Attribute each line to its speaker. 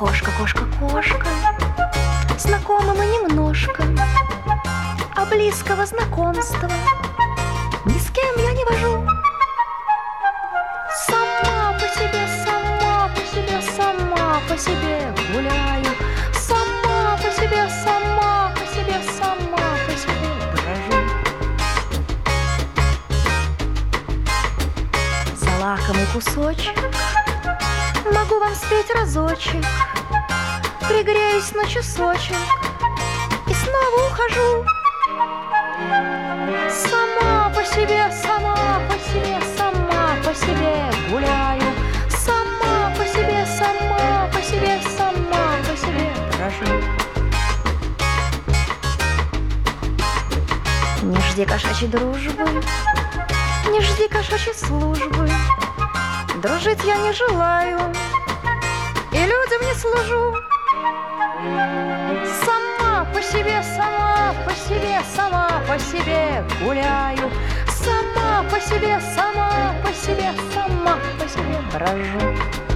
Speaker 1: Кошка, кошка, кошка, знакомы мы немножко, а близкого знакомства ни с кем я не вожу. Сама по себе, сама по себе, сама по себе гуляю. Сама по себе, сама по себе, сама по себе брожу. За лакомый кусочек могу вам спеть разочек, пригреюсь на часочек и снова ухожу. Сама по себе, сама по себе, сама по себе гуляю. Сама по себе, сама по себе, сама по себе брожу. Не жди кошачьей дружбы, не жди кошачьей службы. Дружить я не желаю и людям не служу. Сама по себе, сама по себе, сама по себе гуляю. Сама по себе, сама по себе, сама по себе брожу.